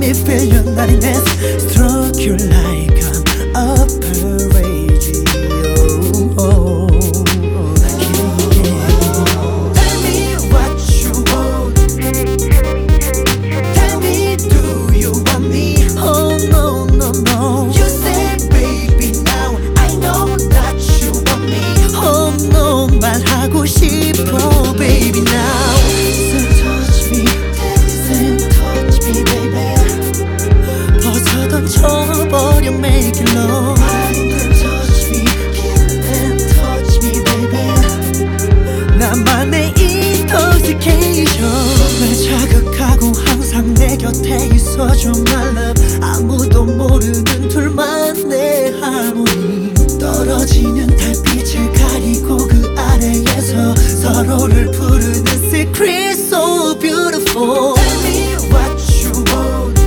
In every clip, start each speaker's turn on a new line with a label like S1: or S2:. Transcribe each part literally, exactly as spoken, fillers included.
S1: billionaires struck you like an opera radio. Tell me what you want. Tell me, do you want me? Oh no, no, no. You said, baby, now I know that you want me. Oh no, 말하고 싶어, baby, now. So touch me, so touch me, baby. 벗어 던져버려, make it love. Touch me, and touch me, baby. 나만의 intoxication. 날 자극하고 항상 내 곁에 있어줘, my love. 아무도 모르는 둘만의 harmony. 떨어지는 달빛을 가리고 그 아래에서 서로를 부르는 secret so beautiful. Tell me what you want.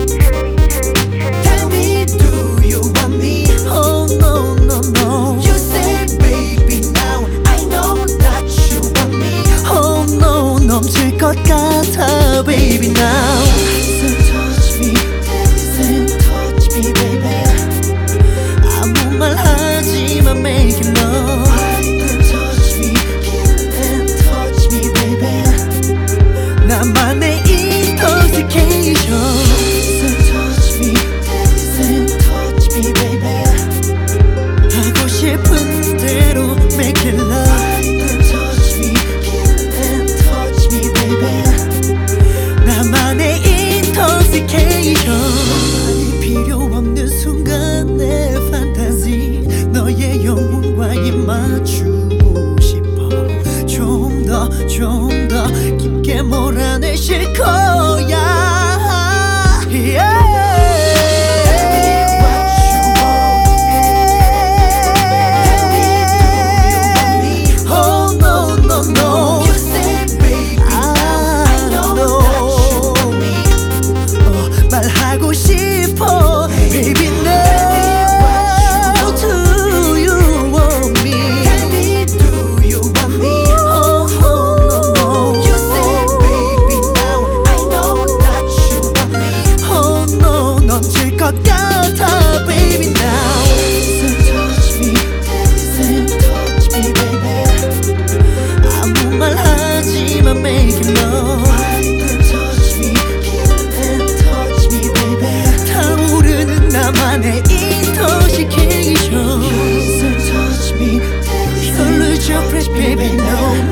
S1: Tell me, do you want me? Oh no, no, no. You said, baby, now I know that you want me. Oh no, 넘칠 것 같아, baby, now. So touch me, so touch me, baby. 아무 말 하지마, make it love. Touch me, and touch me, baby. 나만의 intoxication. So touch me, so touch me, baby. 하고 싶은 대로 make it love. Touch me, and touch me, baby. 나만의 intoxication. 말이 필요 없는 순간의 fantasy. 너의 영혼과 입 맞추고 싶어. 좀 더, 좀 더 깊게 몰아내실 거야. Yeah. 말하고 싶어, baby, now. Do you want me? Tell me, do you want me? Oh, oh, no, no. You said, baby, now I know that you want me. Oh no, 넘칠 것 같아, baby, now. So touch me, so touch me, baby. 아무 말 하지마, make it love. 나만의 intoxication. So touch me, you lose your breath, baby, no.